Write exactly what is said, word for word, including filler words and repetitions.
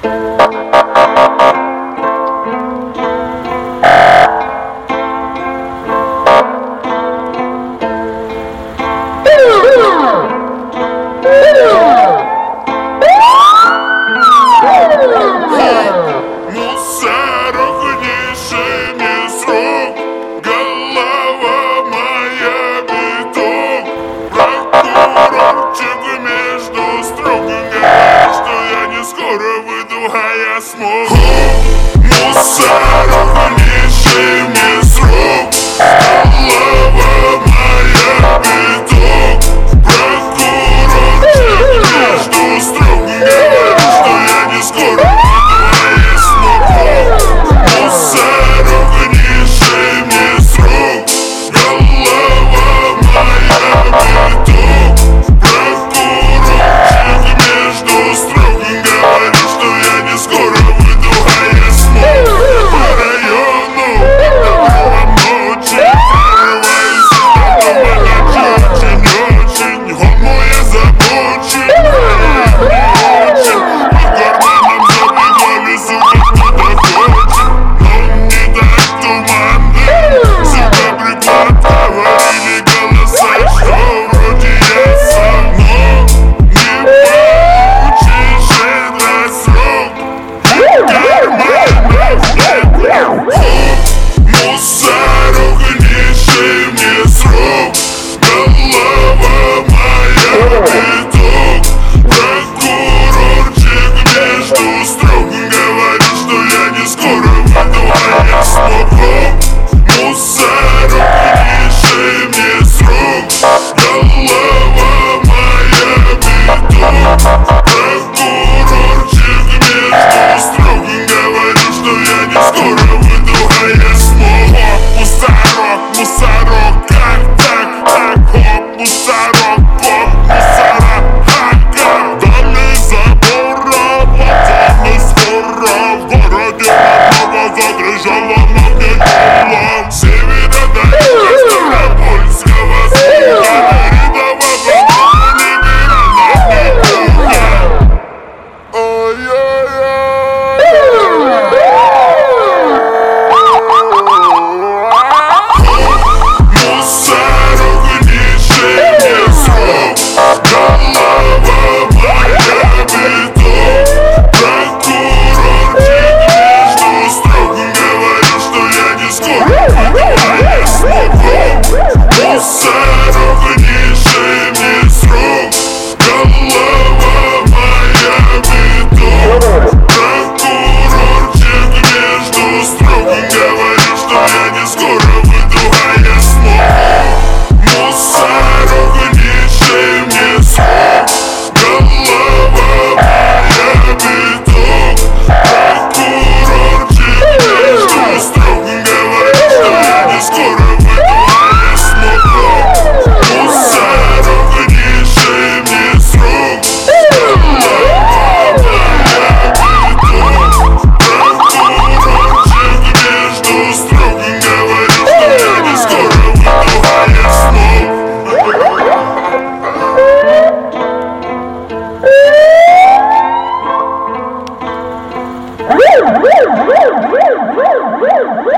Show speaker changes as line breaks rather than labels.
Мусорок, нищий мне срок. Голова моя биток. Прокурорчик между строк говорит, что я не скоро выйду, а я смогу. Мусорок, нищий мне срок. Голова моя биток. Прокурорчик между строк говорит, что я не скоро выйду, а я смогу. Мусорок, нищий мне срок. Голова моя биток. Прокурорчик между строк говорит, что я не скоро выйду, а я смогу. Мусорок, нищий мне срок. Голова моя биток. Прокурорчик между строк говорит, что я не скоро выйду, а я смогу. Мусорок, мусорок, как так, так, хоп, мусорок, хоп, мусора, ага. Дали забора, пацаны скоро. В городе снова задрожала магнитола. С севера до юга Ставропольского слуга. Рядового дома либеральная петуха. Ой-ой-ой. Мусорок, нищий мне срок. Голова моя биток. Прокурорчик между строк говорит, что я не скоро выйду, а я смогу. Мусорок, нищий мне срок. Голова моя биток. Прокурорчик между строк говорит, что я не скоро выйду, а я смогу. Мусорок, нищий мне срок. Голова моя биток. Прокурорчик между строк говорит, что я не скоро выйду, а я смогу.
Woo!